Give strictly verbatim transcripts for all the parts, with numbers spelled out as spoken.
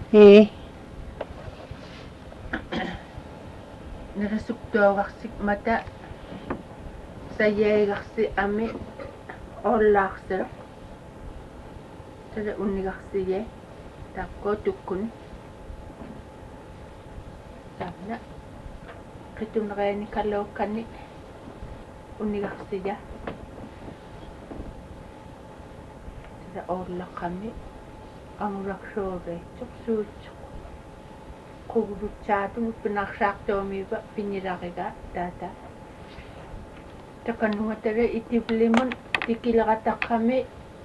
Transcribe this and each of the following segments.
Ee. Nerasuktuagarсик mata sayeegarsi ami ollaarsiloq tala unnigarsiye taakko tukkuni taamna qitunereeni kalluukkani unnigarsiya tala oollaqqami angulaksuureitsuq suutsuq qugulutsaatun pinarsaartuumiipa pinnilariga taata takanunga tala itiplimun tikilerataqqami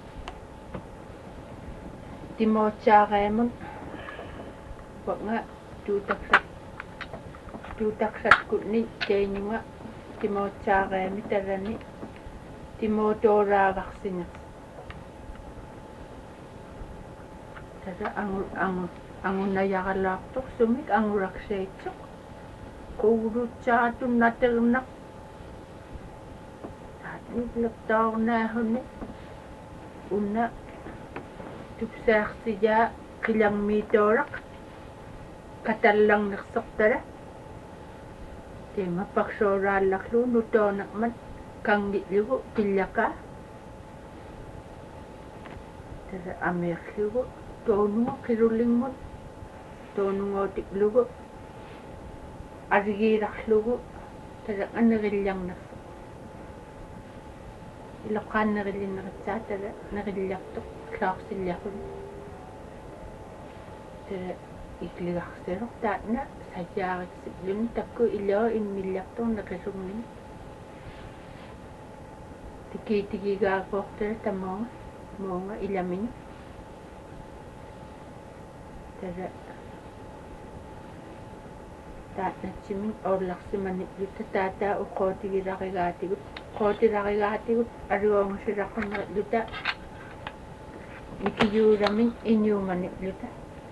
timootsaaqeemun wanga tuutaksat tuutaksatkunni teiñunga timootsaaqeemi talani timootooraagarsinga tala angu angu angunayaralaartuq sumik angulaksiitsuq qugulutsaatun naterneq taatniilertaornaahunni unna tupsaarsiyaa qilangmiitooraq katallarnersortala tiimapparsuuraallarlu nutoonerman kangi'lugu pillakaa tala amiirlugu toonunga qilulingmun toonungootiklugu arigiilarlugu tala anerillarnerso iloqaannerillinneritsaa tala nerillartoq klaarsillaruni tala ikligarsiloq taatna sajaariksikluni takku iloo immillartorneqisungini tikiitigigaagoortala tamoonga moonga ilamini tala taatnatsimin oollarsimanitluta taataa uqootigilarigaatigut qootilarigaatigut aluongusilaqqunneritluta mikiyuulamin iñuumanitluta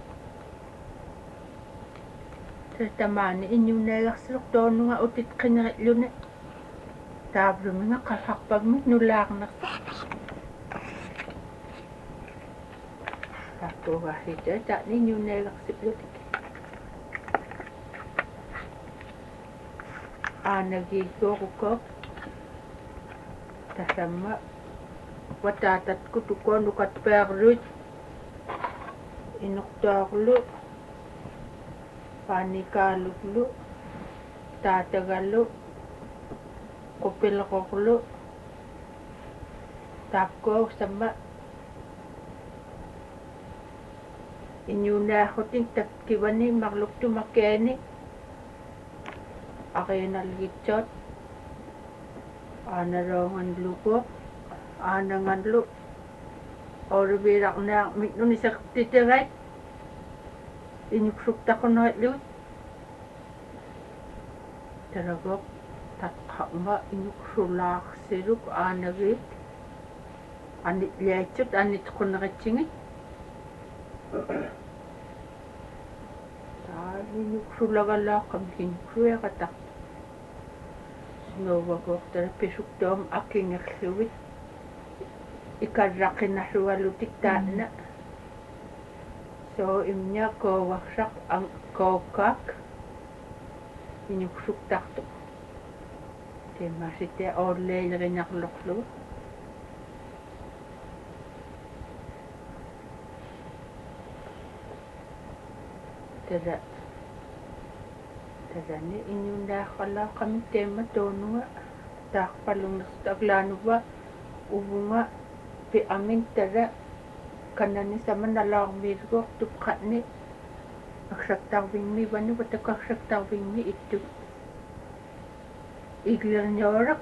tala tamaani iñuuneegarsiloq toonunga utit qineриtluni taavluminga qallarpagmik nulaarnersoq taakkuugaarsiita taatni iñuuneegarsiplutik aanagiggorukoq tasamma wataatatku tukuanukatpeerluit inertuarlu paanikaaluglu taatagallu qupilqorlu taakkuagu samma iñuunaarrutin takkivani marluktumakkeeni ariinalgitsoot aanaloonganluguoq aananganlu ooluviilarniarmik nunisertitagait iñuksuktaquneritlugut talagoq taqqa'unga iñuksulaarsiluk aanagiit anitliaitsut anitquneritsigit taaniñuksulagalaaqam kiñuksuiaqataq sinuuvaguortala pisuktuam akingerlugit ikarraqinarlugalutik taanna soo imña koogarsaq ang kookkaak iñuksuktartuq tiimaasite oolleileriñarlorlugu tala talani iñuunaarqalaaqamik teema toonunga taarpalungersit aglaanuva uvunga pi'amin tala kanani samanalaarmiilguor tupqatni aksaktarvingmi vani vatakakssaktarvingmi ittut iglerniooraq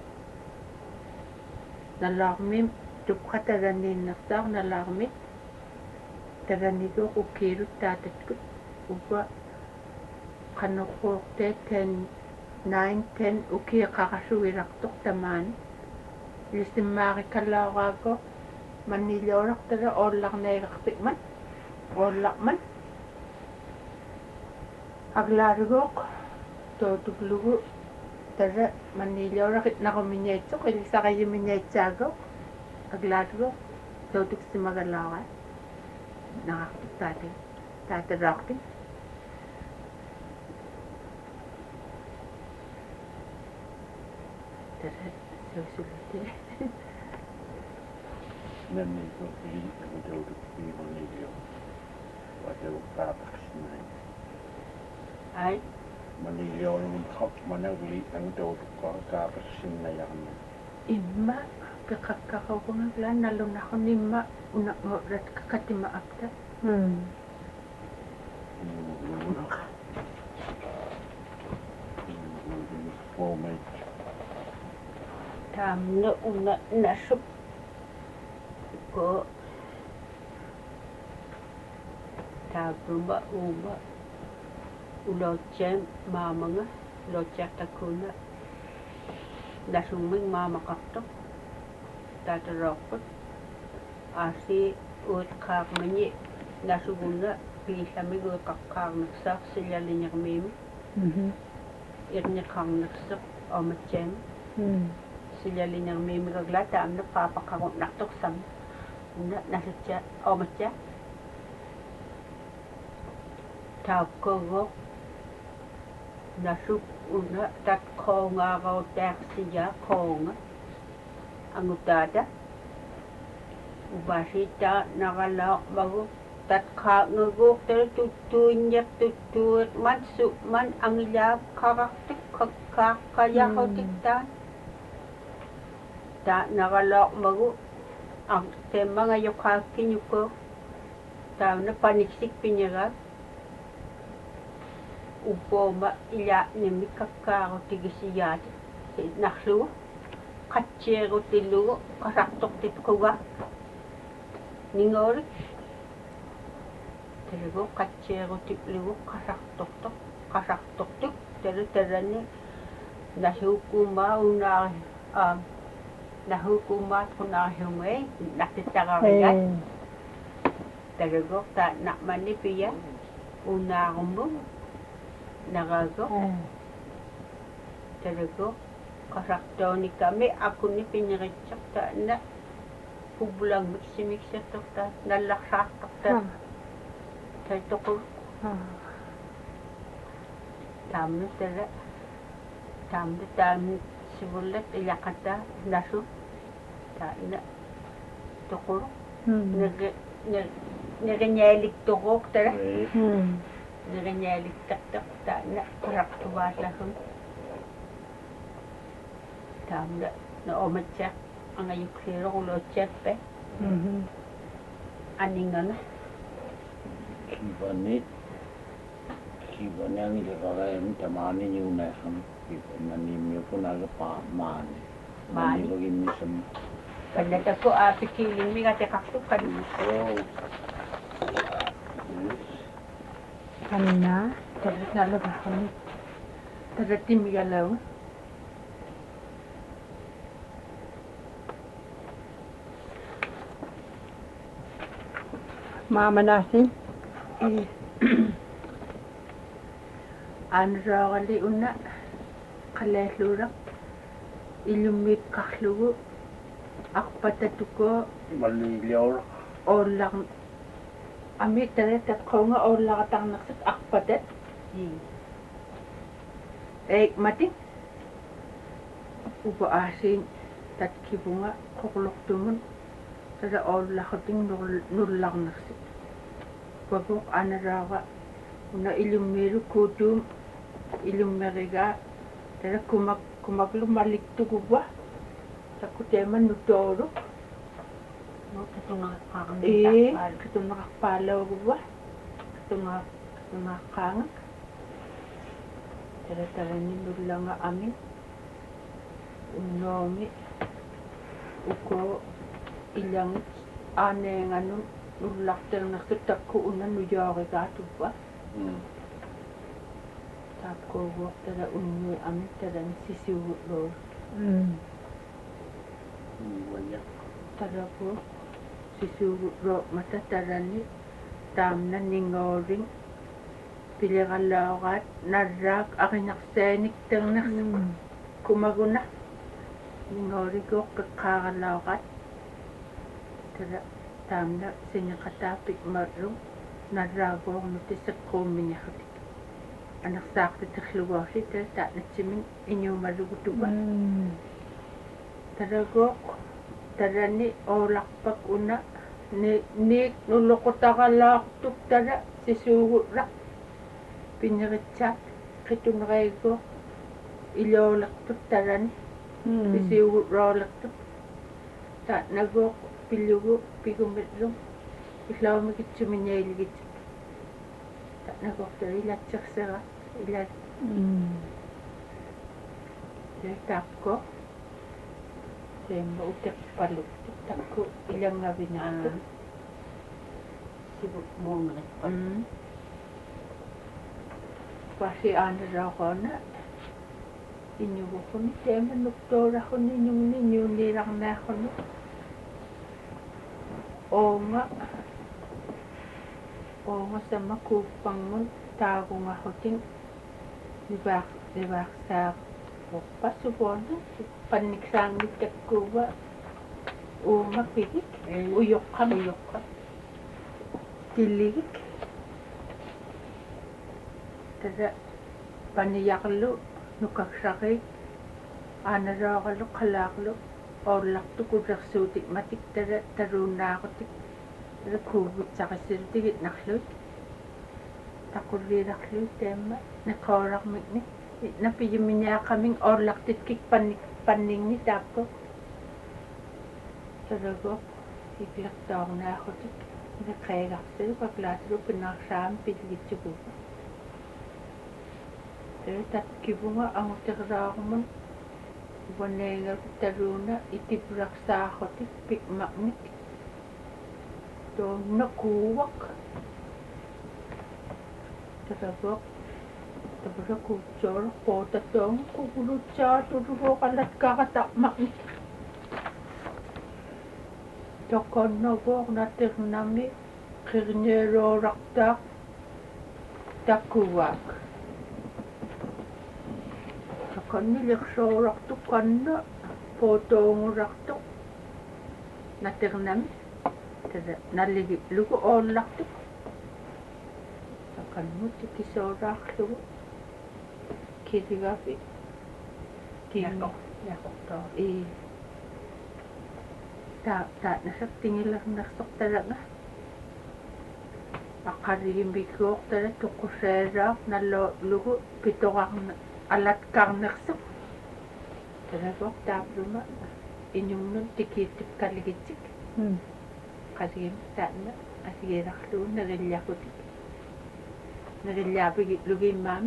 nalaarmim tupqatalaniinnersaar nalaarmit talaniguuq ukiilut taatatkut uva qanerruorteet ten nine ten ukiiqarasugilartoq tamaani lisimmaarikalaoraago manniilioraq oollarneegarpikman oollarman aglaaruguoq tootuklugu tala manniilioraq narumiñaitsoq ilisaqayimiñaitsaagoq aglaaruguoq tootuksimagalaaraa naqartuq taati tataraqti tara susulute Memmi tuotiin, kun jouduttiin vaniljoon. Vai se on pääpäksi näin. ai Vaniljoon on hapmana yli, kun joudutkaan pääpäksi sinne ja anna. imma piqaqqaqaukunga lan nallunaqun imma unaqorat kakatima apta mm Puhumme tamna una nasup ko tabumba uba ulocem mamanga locaktakuna dasuming mamakakto tatarokot asi ut kakmanye nasuguna pisamig ut kakkarnaksak silyalinyakmimi mhm irnyakkarnaksak omacem mm silyalinyakmimi kaglata amna papakakot naktoksam na nasutya omatya taukkogo nasup una tat khongaro taksiya khonga angutada ubasita nagala bago tat kha nguguk ter tutunyap tutut man su man angilap karaktik kakak kaya Hmm. hotikta ta nagala bago ang tema nga yokakin yuko ta na paniksik pinyaga upoma ila nimi kakaro tigisiyat nakhlu katchero tilu kasaktok titkuga ningori tilu katchero tilu kasaktok tok kasaktok tuk tere terani nahukuma una um nahukuma kuna hume nakitagarigat eh Talago ta nak manipia una rumbo nagago eh talago kasakto ni kami ako ni piniritsak ta na pubulang miksi-miksi tok ta nalaksak tok ta ah ta toko ah tamno tala tamno tam sibulat ilakata nasu ta na toko mm nag nag naganyelik toko tala mm naganyelik tak tak ta na kasakto ba la hun tamno na omatsak ang ayuklero ko lo chepe mhm aningana kivanit. Kivanang ilakayan tamani yung naham. Kivanani mo po nagapaaman. Mani. Mani bagay misam. kanata ko api kiling mi kate kaktukan Oh. Yes. kanina Terus nalo ba kami? Terus timigalaw. mama nasin Eh. Anragali una kaleslurak ilumit kaklugu akpatatuko Malilyaw. olang ami tere tat konga olang atang naksak akpatat eh mati upo asin tat kibunga koklok tumun tere olang kating nulang naksak babok anaraga una ilumiru kutum ilumeriga tere kumak kumaklu malik tuguba takuteman nutoro eh kito nakakpalaw guba kito nga kito nakakangak tere tere ninulang nga amin unomi uko ilang ane nga nun nulak tere nakita ko una nuyari gato ba Hmm. tap ko wak tere unyo amin tere sisiwuro mm Wanya. tere ko sisiwuro mata tere ni tam na ningoring pilikalakat narak akinaksenik tere nak mm kumaguna ningoring ko kakakalakat tere tam na sinyakatapik marung нарраагуорну тиссаккуумминиахути анерсаартитерлугуарси таа натсимин иниумалугутуга тарагоқ тарани ооларпак уна ни ник нуллоқутаралаартук тала сисуугулла пиннеритсаат қитунериигуо илоолертук талани сисуугулроолертук таа нагоқ пиллугу пигумиллум иллаумикитсуминиалигит таа нагоқ илатсерсера ила тактко теммо утеппалу такку илангавинаату сибу монгрет м паси анраахона иннугухуни теммо нуктоорахуни нугни ньюниларнаахуни оонга оонга саммакууппангун таагунгахутин ниваа ниваасаа пассупоорна панниксаангиттаккуува уумакпигик уйоққам уйоққа тиллигик тада паниярлу нукаксари анараарлу қалаарлу орларту кулерсуутик матик тада таруунаагутик тада куувутсақиссилутигит нарлуит тақуллииларлуит таама накоорармикни напиюминиақамин орлартиткик панник паннинги таапко тадаго иплертаарнаахутик накайгарсалу паклаатулу пинаарсаам пиллигитсугу тат кивунга ангутерлаармун вонега талуна итипраксаахутик пикмакник тоннакуувак тадаго табракуутсоор поотатоон кукулутсаатулугоқаллаккаратармақник токонногоорнатернами қирниелоорартаа таккуваак токоннилерсоорарту канна поотоонгуларту натернами тада наллиги лугу оолларту токоннути кисооraarlugu кидигафи тино яқортоо и та та насаттингилернерсорталага аққалигимбиккуортала тоққусаалаа налло лугу питорарна алаткаарнерсу талагор тааплума инюннун тикииттиккалигитсик қалигим таанна асигиларлуу нериллиакутик нериллиапиги лугиммаами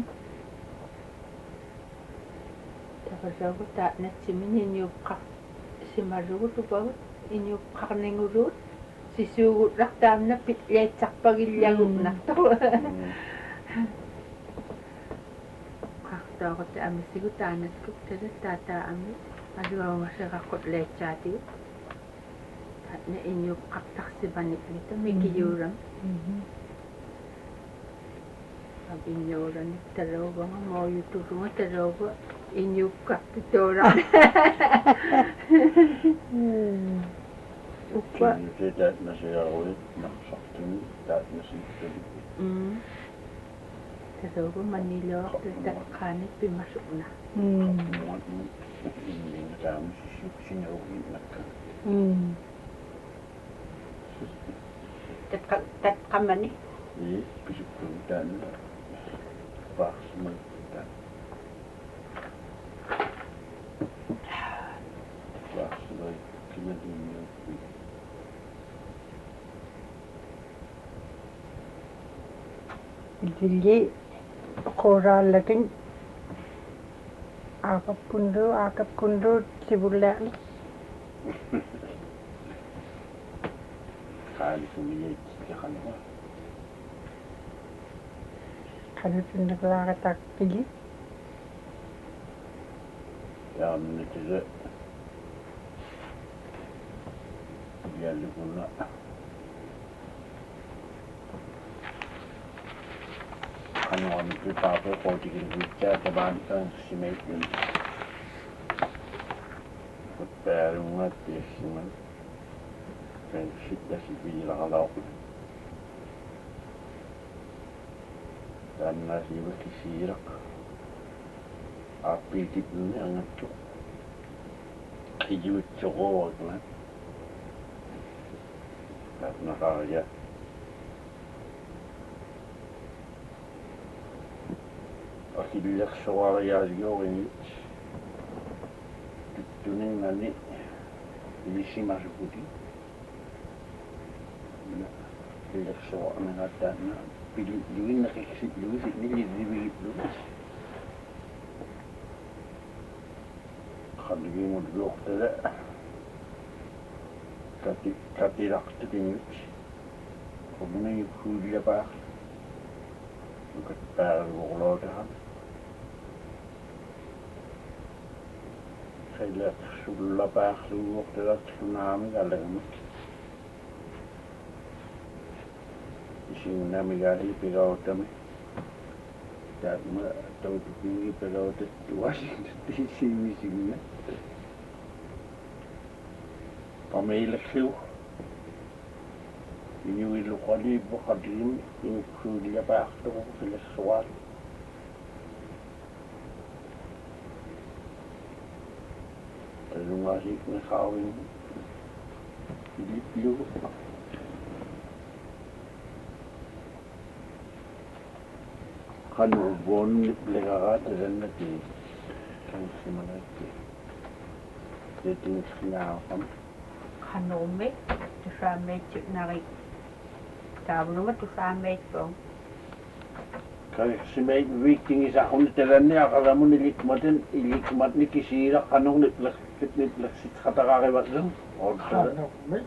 тавасагу таанатсимини иниупқа сималугу тупагут иниупқарнингулуут сисуугуллартаамна питлиатсарпагиллягуннарту қартаагут амисигу таанаттук тала таатаами алуаумасеқаққут лаатсаатигу таатна иниупқартарсипаникнита микиюурам абиньоорани талоогама мооютулунга талоога иниупкартутоола уппа тита насиаруит нарсартуни таатнаситтули м талоога манилоо таттааққаанит пимасуна м иннин таамис суксинеругиннакка м татқа татқамани и писуккун таанна паарсмал таан паарсмал кимадиниу Illi qooraalлагин аақаппунлу аақапкунлу сивуллаани хаалисумиит яханва канутуннеклааратаақпили яамнитиле яллукуна кануан пипапе қотигин витта табаантан симейтин пэрунга тиссиман фэншитта сибиларалаақут Tanna siwa kisirak. Api tipnya angatku. Hijau cokok kan. Karena kaya. Akilak soal yazıyor hiç. Tuttuğunun nani ilisi masuk putih. Akilak soal mengatakan pilih juga nak ikut juga sih ni jadi begitu. Kalau dia mau duduk tidak, kati kati raktu tinggi. Kemudian itu dia pak, ketar bola dah. Saya sudah pak sudah tidak tsunami kalau ni. Tsunami kali pegawai kami. Dan tahu tinggi pegawai tu Washington D C misalnya. Pemilik siu. Ini wilu kali bukadim ini kuliah pak tu kuliah soal. Terus masih nak kawin. Ini pilu. Kan ubon legagat dan nanti kan semana itu. Jadi sekarang kan. Kanome, tu sampai cik narik. Tahu nama tu sampai pun. Kalau semai weekend is aku ni terang ni kalau kamu ni likmatin, likmat ni kisira kanong ni plus ni plus kata kaya macam. Kanome.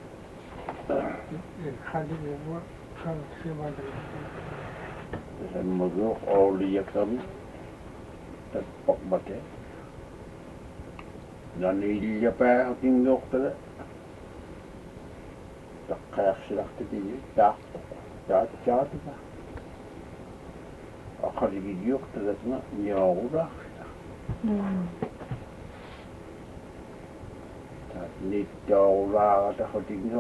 Kali ni buat kan semana. Saya mahu awalnya kami terpak baca. Dan ini apa yang tinggal tu? Tak kaya silat tu tak tak tak tu. Akal video tu dah nyawa. Tak ni jauh lah dah tinggal.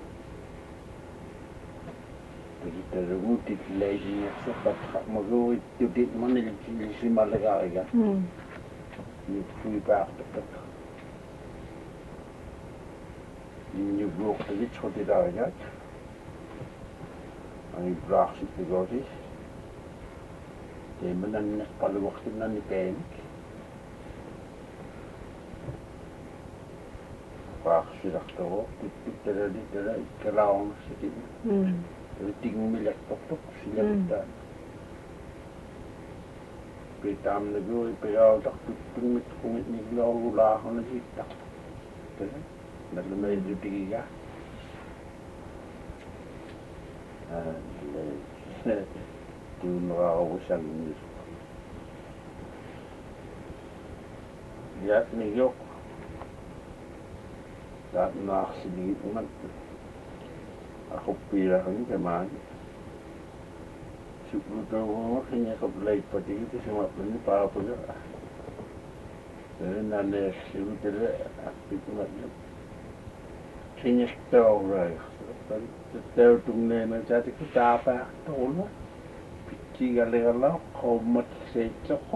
Kita rugi lagi sebab mahu itu di mana di sini malah kan. Ni free back tu. Ini blok tadi छोटे दायरा. Ini blok situ gadi. Di mana ni pada waktu ni pen. Blok situ tu, itu terjadi terjadi kalau situ. Tinggal milik tok-tok sila kita. Pitam negeri pegawai tak tutung mit kumit ni lau lah hana kita. Betul? Dalam itu tiga. Ah, tu nak urusan ni. Lihat ni yok. Tak nak sedikit umat. Aku pilih ni kemana? Sebelum tu hanya kau beli padi itu semua punya para punya. Dan nanti sebelum tu aku itu macam hanya tahu lah. Tahu tu ni macam tu kita apa tahu lah. Pici kalau kau mati secok.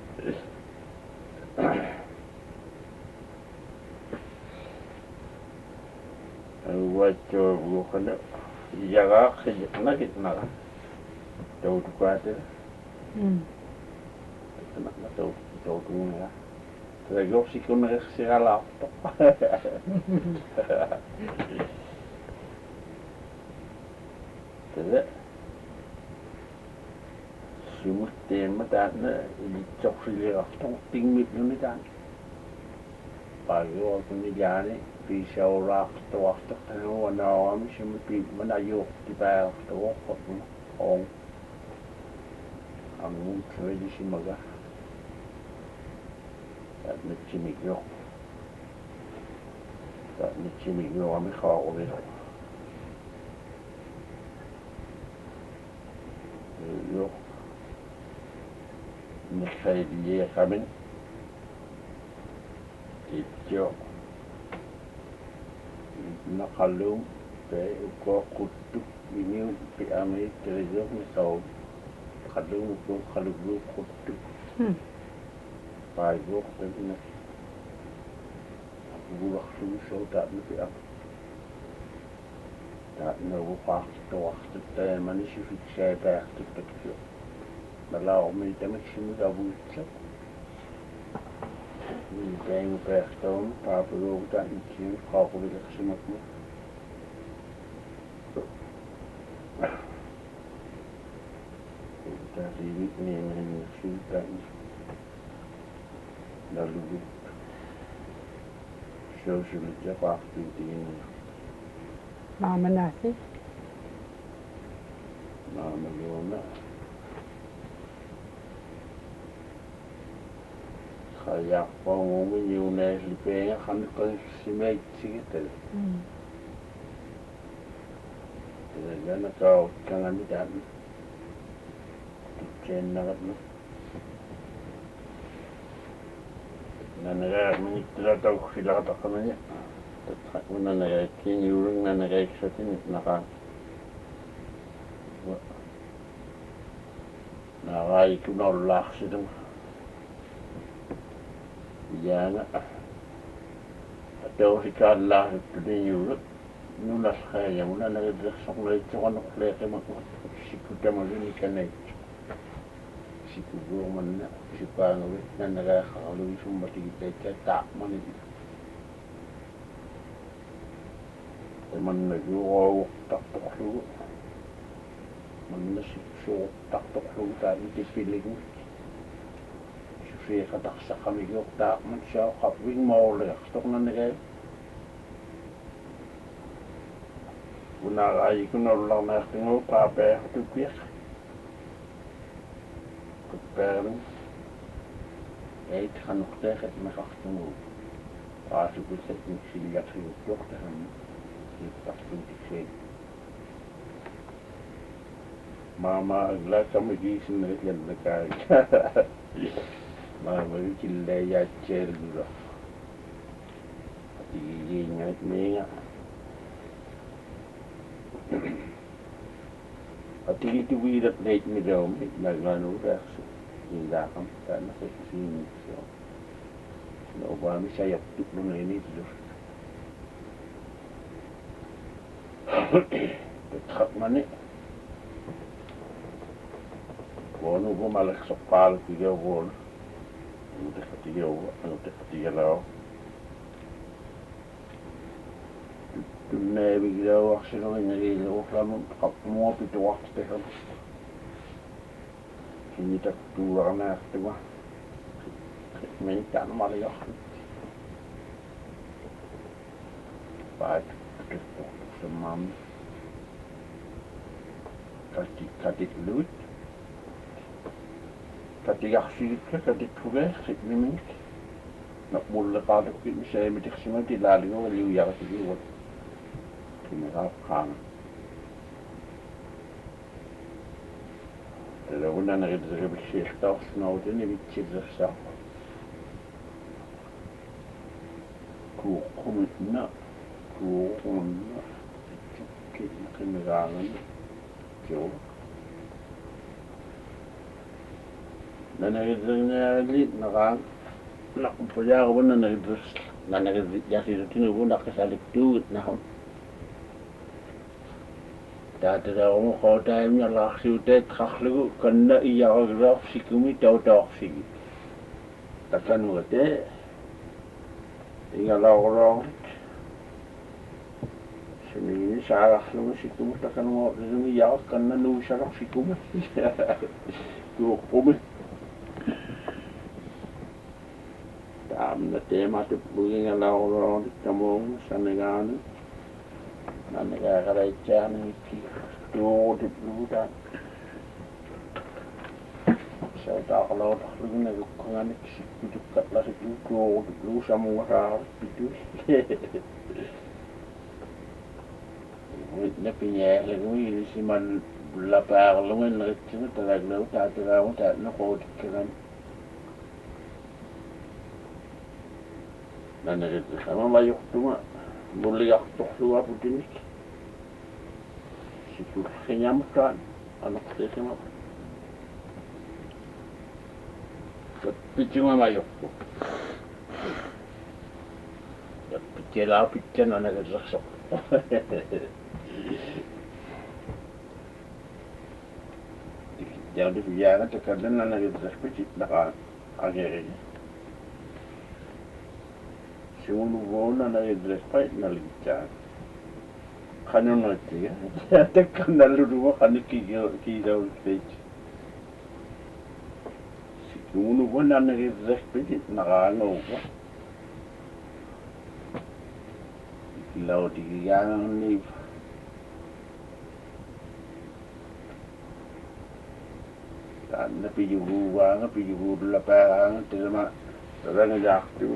Wajar bukan jaga kerja nak kita nak tahu tu kuat. Kita nak tahu tahu tu ni lah. Terus si kau nak segala apa. Terus semua tema dan ini cok sila tu tinggi ni kan. Pagi waktu ni jadi. Bisa orang tua tu kalau orang mesti pergi mana yuk di bawah tu orang orang angin kerja si maga, tak mesti mikir, tak mesti mikir kami kau ni. Yuk, ni saya dia kami, itu. Nakalung pe ko kutu ini pe ame terjok ni tau khalung ko khaluglu khuttu Hmm. pai go tena bu wax su so ta ni fi am ta no bu fa to wax te mani si fi che ba te te te ma la o mi te mi si mi da bu che ni bang per ton pa bu go ta ni ki ka ko le si ma ko ta ri ni ni ni si ta ni da lu social japa tin Mama nasi. na ma yo na khaya po mo mi yu ne li pe khan ko si me chi te Hmm. de ya na ka ka na mi da chen na ga na na ga mi tra ta khu la ta ka na una na ga ki ni ru na na ga ki tin na ka na ga i ku no la si dum ya na to si ka la tu ni ru nu na sa ya una na ga so na ti wa no le te ma ko si ku ta ma ni ka nei si ku go man na si pa no na na ga ha lu su ma ti te te ta ma ni man na ju o ta to lu man na si so ta to lu ta ni ti feeling si fi ka ta sa ka mi yo ta man sa ka wing mo le to na ne ga una ai ku no la na ti no pa pe tu pi ku pe ei kan nog tegen me achter mo pa su ku se ni si ya tri yo ta tak penting mama agla kami di sini yang dekat mama itu laya cer dulu hati ingat menga hati itu wirat naik ni jauh naglan udah indah kan karena kesini so no bami saya tuh nuna ini tuh tak mana Bono bo malak sa palo tiga wol ute tiga wo ute tiga lao tunne bi gida wax sino ni lo flam kap mo pi to wax te ham kini tak tu rana te wa men tan mal yo ba te to sa mam kati kati lut kati yaxsi kati tuge sik nimin nak mulla qada ki misay mi tiksima ti lali ko liu ya ti wo kini ka kan la wala na gid zebe sheikh taw snow ni bi ti zasa ku kumna ku kumna ki kini galan jo nana gidna li naga nak puja ko nana gidus nana gid jasi tinu bu nak salik tu na hon ta ta mo ko ta mi la khu te khakhlu kanna iya graf sikumi taw taw sigi ta kan wote inga la ro sini sa khlu sikumi ta kan mo ni ya kanna nu sa sikumi tu ko am na tema tu buing ala oro tamong sanegane nanega gara chane ki to de bluda sa ta ala lu ne ko ngani ki tu kat la ki to de blu samu ra pitu ne pinye le ngi si man la par lu ne ki ta la lu ta ta ta no ko kan nana gid sama ma yuktuma mulli yaqtuhlu abudinik situ khinyam kan anak khema Pitching my yo. Pitchela pitchen on a so. Jadi biar terkadang anak itu seperti nak agak. Semua orang anak itu seperti nak lihat. Kanun nanti ya. Tekan dalam rumah kan kira kira seperti. Semua orang anak itu seperti nak anu. Laut yang ni. Dan tapi juga, tapi juga lapang, terima orang yang tu.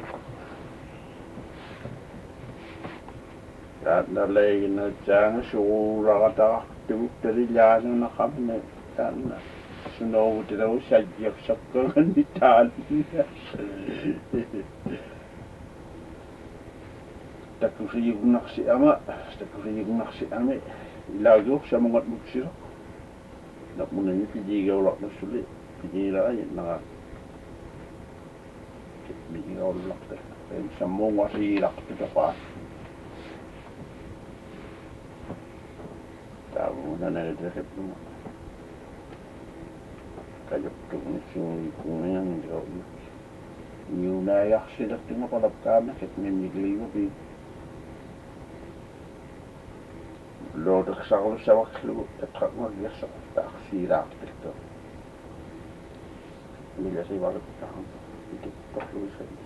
Dan lagi nak jangan surah kata tu terlihat nak kami dan snow terus saja sekarang di tan. Tak kufri nak si ama, tak kufri nak si ama. Lagu sama ngat muksir. Nak menanya pergi ke orang nak sulit, pergi lah je nak. Pergi ke orang tu, semua masih nak tu apa. Tahu mana ada resep tu. Kayak tu ni sini punya yang jauh. New naik sudah tengah pada kami ketemu ni geli tapi. Lo dah sahul sawak lu, tak nak dia sah tak sirak itu. Bila saya balik tahun itu perlu saya.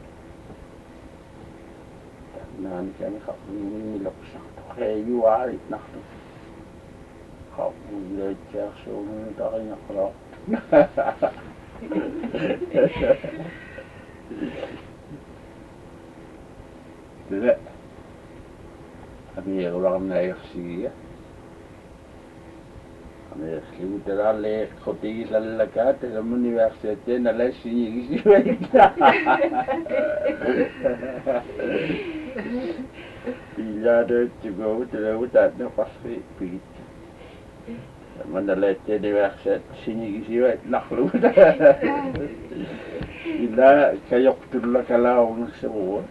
Dan kami kau ini lepas saya jual nak tu. Kau boleh cek semua tak nak kalau. Tidak. Kami orang naik sih ya. Kami selalu terlalu khoti lalaga dalam universitas nalai sini gisi baiklah. Bila ada juga terlalu tak ada pasti pergi. Mana lete universitas sini gisi baiklah lu. Bila kayak terlalu kalau semua.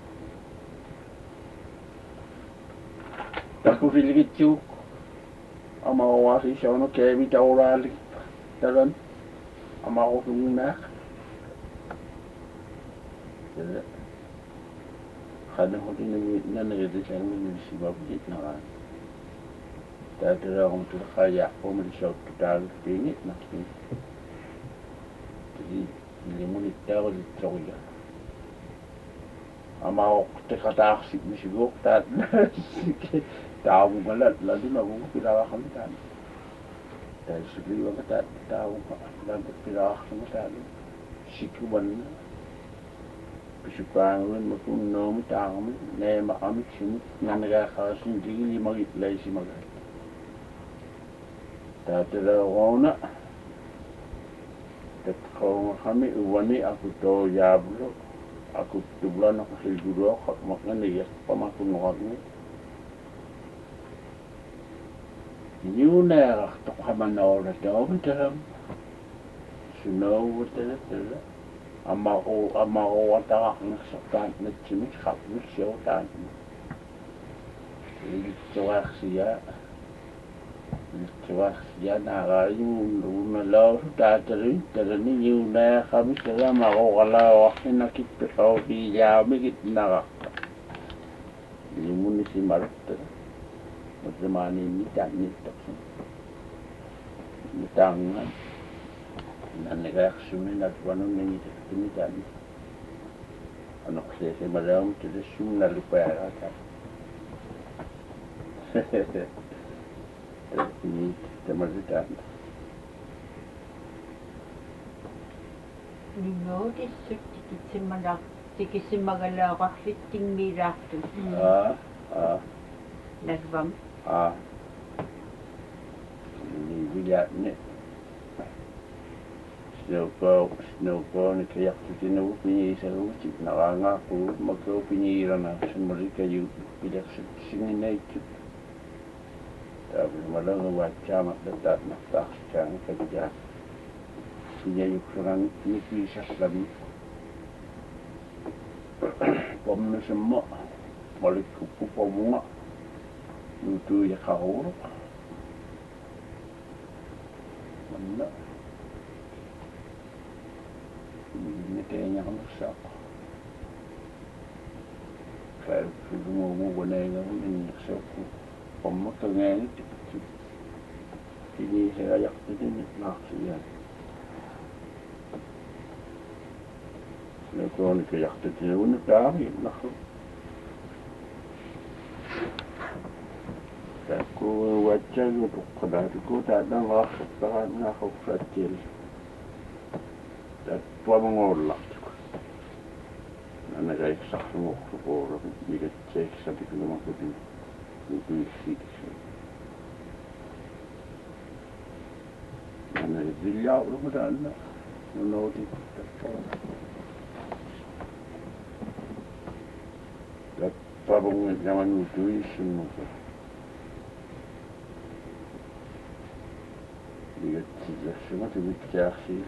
Aku pilih kecuk, ama awasi siapa nak kami tahu lagi, dalam ama aku nak, jadi, kadang kadang ni nana jadi saya ni mesti bawa bukit nak, tapi orang tu kaya, orang mesti shock total pingit nak ni, jadi ni mesti tahu di terus. Ama aku terkata asyik mesti gok tak. Tahu malat lalu nak buat pirah kami kan. Dari sebelum kita tahu dan pirah kami kan. Sikuman, pisukan, makun nom tahu, nama kami sini, nanaga kawasan jadi lima git lagi si maga. Tapi dah orang, kalau kami uwani aku tahu jablo, aku tu bulan aku sejuru aku makan dia, pemaku orang ni. New na to kamano na daw dalam snow wala wala ama ko ama ko wata ng sakan na chimik khap ni show tan ituwak siya ituwak siya na rayu na law ta tari tari ni new na kami sila ma ko kala wa nakit pa bi ya mi git na yung munisi marta zaman ini tak ni tak ni tangan dan negara sumina tuan ni ni tak ni anak saya saya malam tu sumina lupa ya kan ini teman kita ni notice tikit simadak tikit simagala ka fitting mirak tu ah ah nagvam ah ni bila ni snow ko snow ko ni kayak tu ni punya seru cik naranga aku makau punya na semua kayu bila sini naik tapi malah baca mak dekat nak tak jangan kerja sinayukserang nikiisallami pomna semma malikuppu pomunga nutu yakauru manna ini kayaknya kamu sak kayak semua mau boneka ini sakku pomma kengeng ini saya ajak ini naksian Kalau ni kayak tu dia pun dah ni nak. Aku baca tu kadang tu tak ada lah sekarang nak aku kecil. Tak tua mengolah. Anak saya sah semua orang ni kecil sampai ke rumah tu itu isi. Anak dia belum ada anak. Menolak tak. Pabong zaman itu semua. Dia tidak semua tu bicara sih.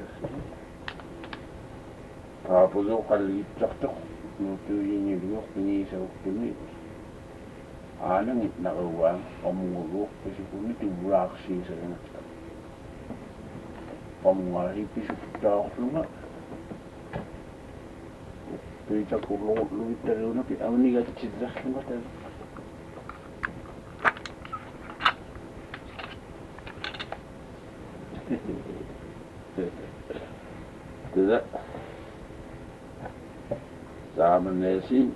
Apa tu kali cakap itu ini dulu ini sesuatu ni. Anak itu nak uang, omong dulu sesuatu ni tu beraksi sekarang. Omong lagi sesuatu dah lama. Kita kulo lu itu lu nak awak ni kat citra semua tu. Tidak. Zaman nasi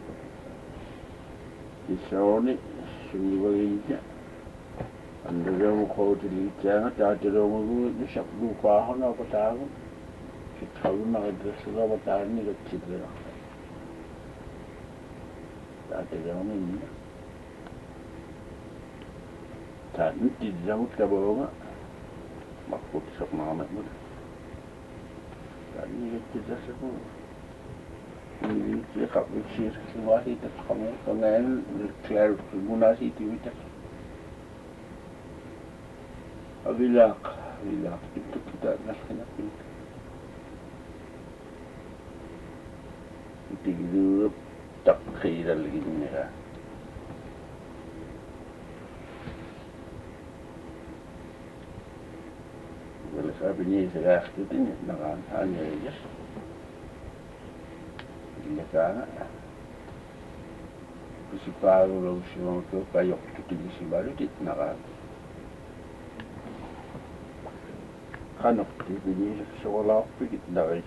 di sana sini begini. Anda jangan kau jadi jangan tak ada orang tu ni siap lupa hana apa tahu. Kita tahu nak ada sudah apa tahu ni kat citra. Tak ada yang ini. Tak nanti jangan kita bawa. Makut sok nama itu. Tak ni kita semua. Ini dia kap bisir semua itu kamu kenal clear guna sih itu kita. Abilak, abilak itu kita nak kena pilih. Itu hidup. تقخير الجنها والخابني سلاخ تدني نغان هاني يجس اللي كان بسيبارو لو شموتو كايوك تتلي سيبارو تت نغان خانق تبني شغلاق بكت نغي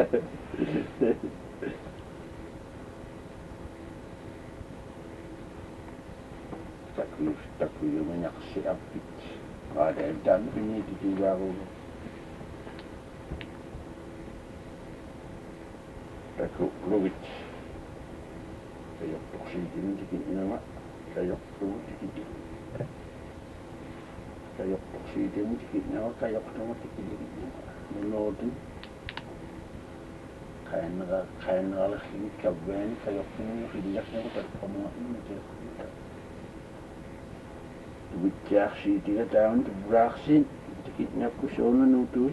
Takut takut yang banyak siap ada dan ini di baru takut luit saya oksigen dikit nama saya flu dikit saya oksigen dikit nama saya otomatis dikit menodin kain kain alas ini kaben saya punya hidupnya terpenuh ini bicara sih tiga tahun tu beraksi, tiketnya aku soalnya nutul.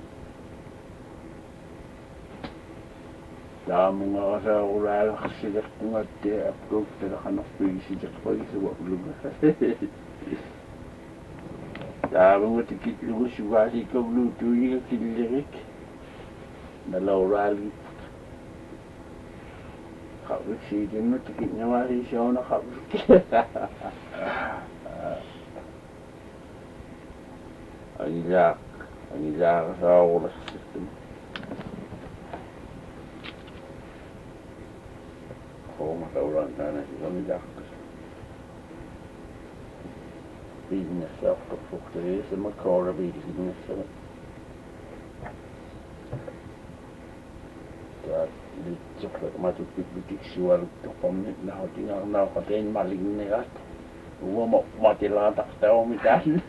Dah mengasa orang sejak tengah dia aku tidak akan pergi sejak pagi sebab belum. Dah mengerti tiket lu sudah sih kau belum tu ni kelirik. Dalam orang kau sih dia nak tiketnya masih soalnya kau. Anjak, anjak saulah sistem. Kau mata orang sana sih kami dah. Bisnes jag fruktade som man klarar bisnes. That lite coklat matu butik siwal tu pamit na tinggal na katain maling ni at. Uwa mo matila tak tahu mitan.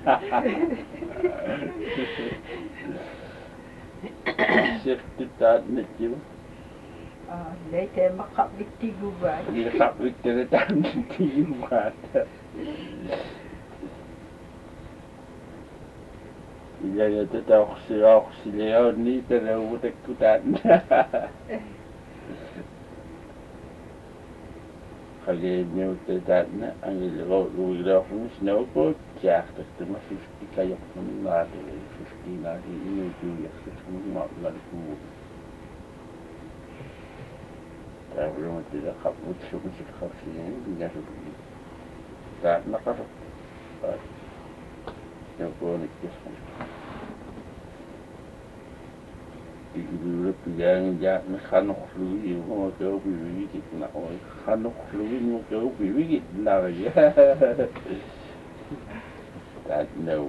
Sertifikat ni tu. Ah, lete makap biti gubat. Dia tak biti tak biti gubat. Ilaga tatauqsigaaqsileorni talaugutakkutaan qageemmiuttataatna angilqoruileornis naukuut jaaqtattuma fifty-kayorpuni naatele fifty naati inuutuuyarsutun maqlalkuu taavlumatila qapputsumisikqarsiin pingasuppi taatnaqaru naukuunikkirsqan Ilupigang ja mekanochlugi mo ko bibigit na o kanochlugi mo ko bibigit na ya that no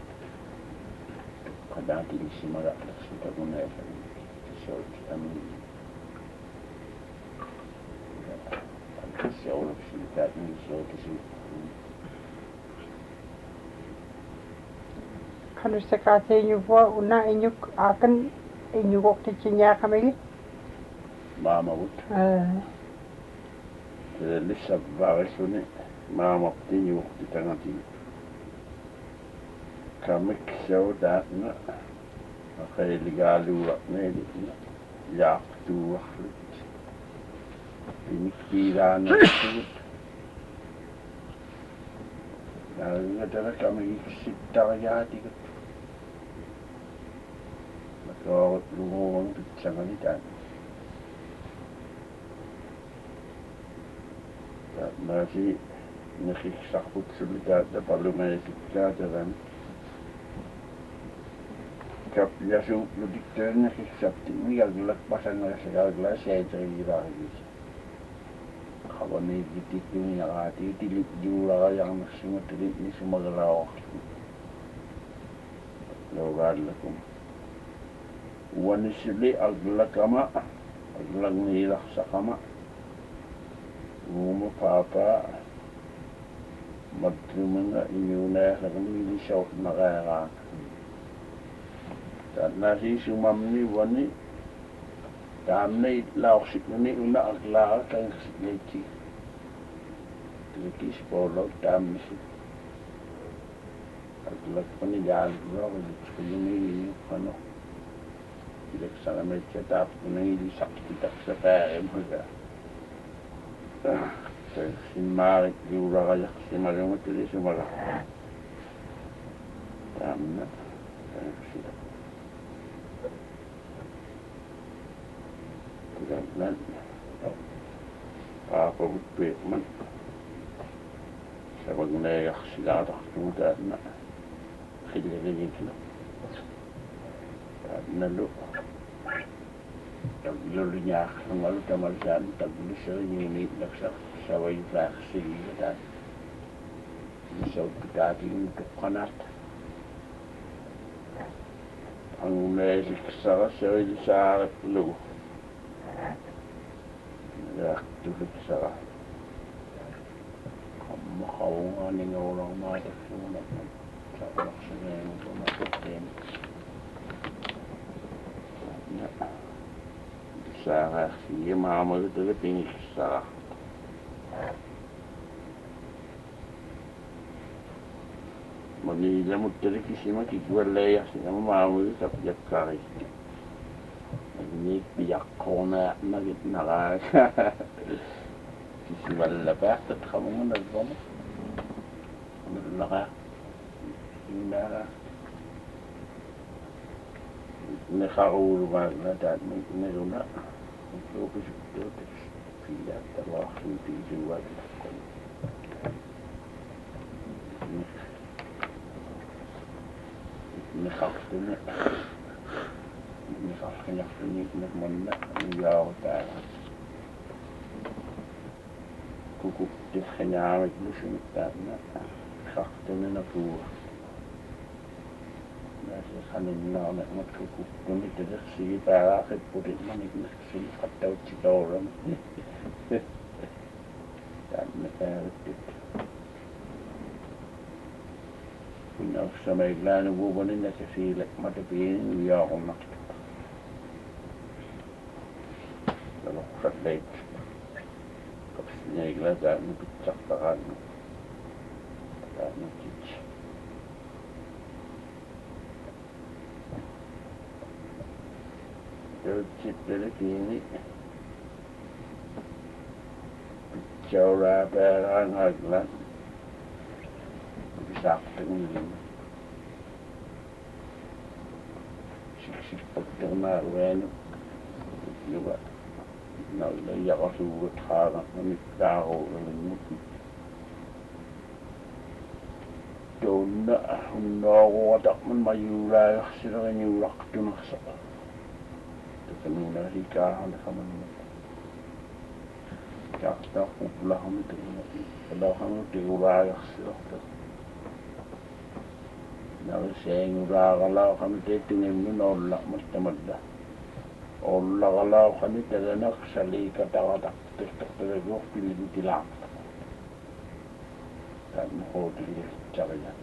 kadang di simara kita guna so kami so kita ni so kisi kalau sekarang you buat una inyu akan inyu waktu cinya kami mama wut lisa varisuni mama tinyu waktu tengah ti kami so dat na kaya ligalu rak na yak tu waktu pinikiran na tut na nga kami kisipta kaya ti Kau luang jangan ikan. Nasi nasi sakut sulit ada perlu mereka jalan. Kap yasu ludik jalan nasi sakti ni agak pasang nasi agak saya cari lagi. Kalau ni titik ni yang hati tilik jula yang semua tilik ni semua gelau. Logar lakum. Wanisili aglakama aglangnilah sakama Nguma papa Madrumana inyuna Lagmili syawt nagayaka Dan nasi sumamni wani Damni lausik ni una aglaka Kaya kasiklechi Tiliki sepuluh damni si Aglak pani jalan Kaya ni kano Tidak salah mereka tak punai di sakit tak sepai mereka. Simarik di urang aja simarik mati di simarik. Tamna, sudah. Tidak nan. Apa bukti man? Sebab ni yang silat tu dah nak. Kerja ni kena. Nalu Lalunya Lalu tamalsan Tagulis sa unit Naksak Saway vaksi Dan Isaw pitating Tukanat Ang melik sa Saway sa Lu Naktulit sa Kamakaw nga Ning orang matak Sunat Sa maksa ngayon Tumakutin Sarah, siya mama ko talaga tingin sa Sarah. Magiging mo talaga kasi makikawalaya siya mama ko sa piyak karis. Nagnig piyak ko na nagit naka. Kasi malapit at kamo mo nagpamo. Nalaka. Yung naka. Nakauruan na dahil may na. Ang lupis ito, pila, tawa, hindi juwag. Nakakto na. Nakakanak-tunik na man na. Niyaw tayo. Kukuktis kanyamit mo sumita na. Nakakto na na po. Nasi kanin na nak matkukuk kuni tidak sih para akit purit manik nak sih katau cikoran. Dan negara itu. Punya sama iklan ibu bani nak sih lek mata piring dia orang nak. Kalau kerja kapsinya iklan kan picak takan. Dan cic. Sitten kiinni. Seuraa perään aiklan. Saktin. Siksi potterna uven. Joka noille jakasuudet haarat no mitään huolelle mutta tuonne hunnaaruota mun majuulaa ja sillä on juulaktunassa. Tätä minä sikaahan saman. Jaktaa kuplahan mitä on tiulaa ja sillä. Nää oli seenguraagalla on tehty niin olla mutta mutta olla kalauha nyt tätä naksa liika tavata tästä tätä johpilin tilaa. Tänne hoiteli sarjat.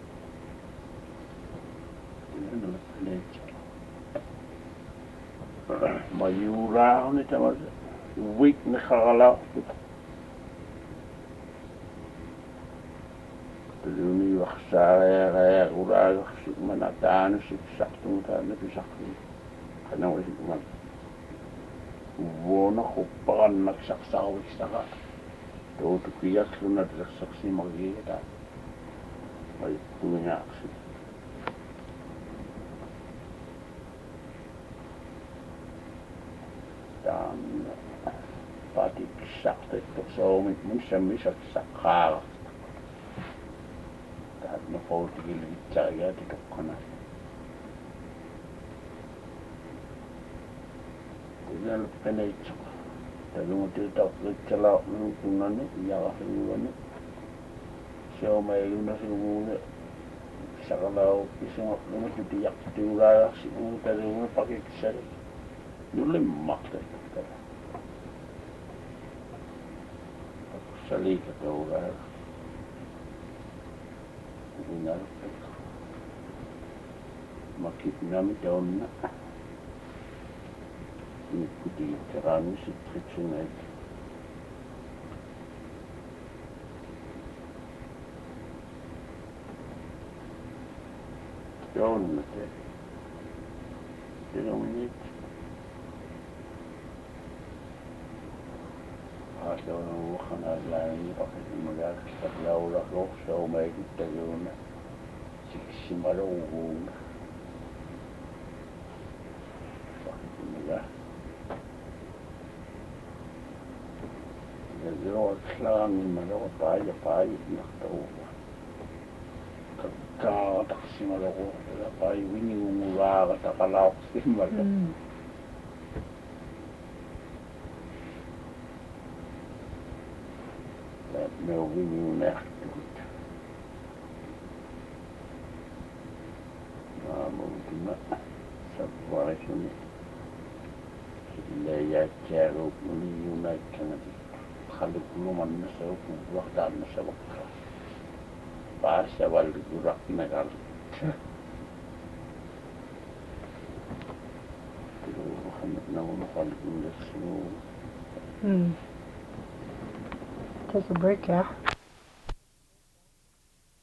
Kyllä ne mä juuraa on niitä mä viikne kalauha. Tuli vaksaa ja ja uraajaksi mä nätään sit sattuu tänne pisakkiin. Hän oli mä vuonna huppaannaksi saavista tuotu kiaksuna tässä magiita vai kunniaksi tämän patiksi tehty soomit missä missä sakaalasta tähän no poltikin vitsaa jääti tukkana Kyllä peneitsa. Täytyy mun tietää, että la kunnan ja hyvän. Se on meillä sivuun. Sakalla oppi se on nyt jaktuu laajaksi. Mun täytyy mun pakiksi. Julle maksaa tätä. Se liikatoulaa. Minä minä mitä on. Nyt kuitenkin kerran sitten ritsuneet. Joo, on se. Se on nyt. Se on ollut hanaillaan, niin paketin mun jälkeen laulaa rohsoo meikittäjuuna. Siksi mä rouhuun. Paketin mun jälkeen. Ja joo, slaamin mä joo paija paijatnahtaruulla. Kaataksi mä joo, ja paivini mun laavata kalauksi mä joo. Me on vinun nähtynyt. Aamullakin mä sattuvaisin. Silleen jäittää ruukun niin näikkänä. Hallukulumannassa joku vahtannassa vaikka. Päässä valliku rakkinakalla. Kyllä ne on hallukunnassa. Hmm. Take a break, yeah?